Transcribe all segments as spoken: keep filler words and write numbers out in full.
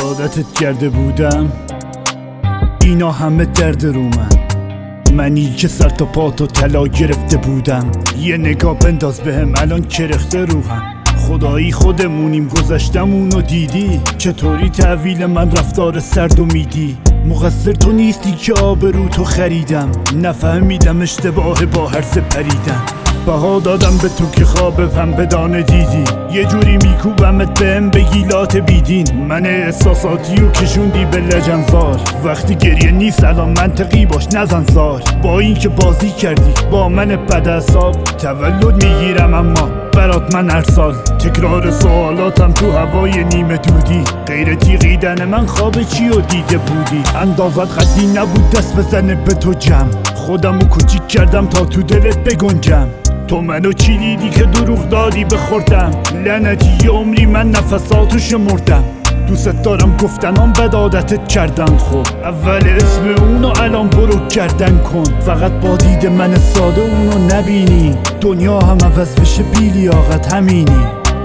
عادتت کرده بودم اینا همه درد رو من، منی که سر تا پا تو طلا گرفته بودم. یه نگاه بنداز بهم الان کرخته روحم، خدایی خودمونیم گذشتمونو دیدی. چطوری تحویل من رفتار سرد و میدی؟ مقصر تو نیستی که آبرو تو خریدم، نفهمیدم اشتباه با هر سه پریدم. بها دادم به تو که خواب پنبه دانه دیدی، یه جوری میکوبمت بهم بگی لات بیدین. من احساساتی و کشوندی به لجنزار، وقتی گریه نیست الان منطقی باش نزن زار. با این که بازی کردی با من بد حساب، تولد میگیرم اما برات من هر سال. تکرار سوالاتم تو هوای نیمه دودی، غیر تیغیدن من خواب چی و دیده بودی. اندازت قدی نبود دست بزنه به تو جمع، خودمو کوچیک کردم تا تو دلت بگنجم. تو منو چی دیدی که دروغ دادی بخوردم؟ لعنتی یه عمری من نفساتو شمردم. دوست دارم گفتنام بد عادتت کردن، خب اول اسم اونو الان برو کردن کن. فقط با دید من ساده اونو نبینی، دنیا هم عوض بشه بی لیاقت همینی.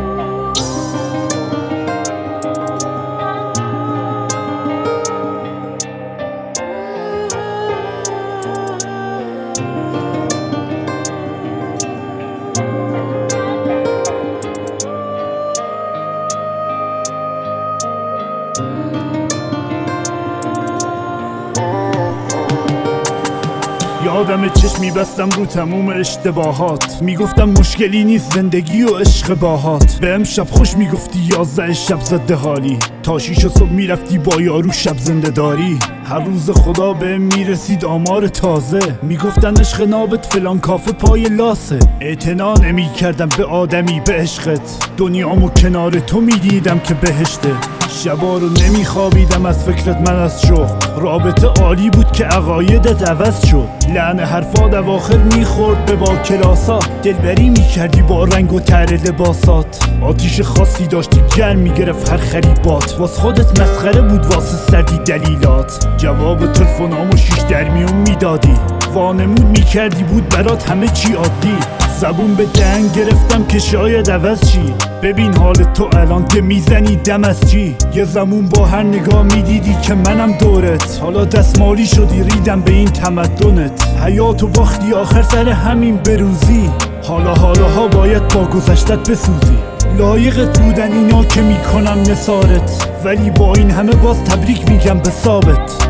یادم چشم میبستم رو تموم اشتباهات، میگفتم مشکلی نیست زندگی و عشق باهات. به امشب خوش میگفتی یازده شب زده حالی، تا شیش صبح میرفتی با یارو شب زنده داری. هر روز خدا به میرسید آمار تازه، میگفتن عشق نابت فلان کافه پای لاسه. اعتنا نمیکردم به آدمی به عشقت، دنیامو کنار تو میدیدم که بهشته. شبا رو نمیخوابیدم از فکرت من از شوق، رابطه عالی بود که عقایدت عوض شد. لعن حرفات اواخر میخورد به با کلاسا، دلبری میکردی با رنگ و طر لباسات. آتیش خاصی داشتی گرم میگرفت هر خریبات، واس خودت مسخره بود واسه سردی دلیلات. جواب تلفنامو شیش در میون میدادی، وانمود میکردی بود برات همه چی عادی. زبون به دهن گرفتم که شاید عوض چی، ببین حال تو الان که میزنی دم از چی. یه زمون با هر نگاه میدیدی که منم دورت، حالا دستمالی شدی ریدم به این تمدنت. حیاتو باختی آخر سر همین بروزی، حالا حالاها باید با گذشتت بسوزی. لایقت بودن اینا که میکنم نثارت، ولی با این همه باز تبریک میگم به ثابت.